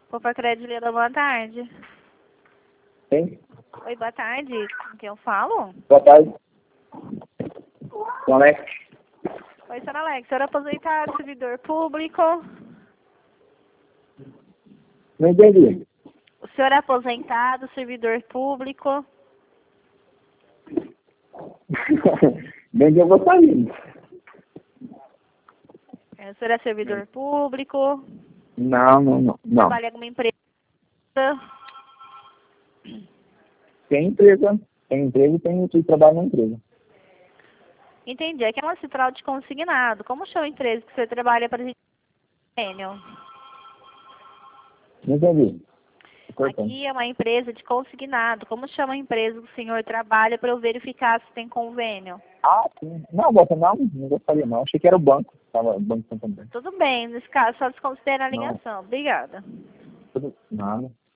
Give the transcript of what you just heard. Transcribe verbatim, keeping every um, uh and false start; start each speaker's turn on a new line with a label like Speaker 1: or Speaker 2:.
Speaker 1: Poupa Crédito Lila, boa tarde.
Speaker 2: Sim?
Speaker 1: Oi, boa tarde. Com quem eu falo?
Speaker 2: Boa tarde. Com Alex.
Speaker 1: Oi, senhor Alex. Senhor aposentado, servidor público?
Speaker 2: Não entendi.
Speaker 1: O senhor é aposentado, servidor público?
Speaker 2: Bem que eu vou sair.
Speaker 1: É, o senhor é servidor público?
Speaker 2: Não, não, não. não.
Speaker 1: Trabalha em alguma empresa?
Speaker 2: Tem empresa. Tem empresa e tem que trabalhar na empresa.
Speaker 1: Entendi. Aqui é uma central de consignado. Como chama a empresa que você trabalha para Enio?
Speaker 2: Não entendi. Cortando.
Speaker 1: Aqui é uma empresa de consignado. Como chama a empresa que o senhor trabalha para eu verificar se tem convênio?
Speaker 2: Ah, sim. Não, você não, não gostaria não. Achei que era o banco. Tava o banco Santander.
Speaker 1: Tudo bem. Nesse caso, só desconsidera a
Speaker 2: Não.
Speaker 1: ligação. Obrigada.
Speaker 2: Tudo, nada.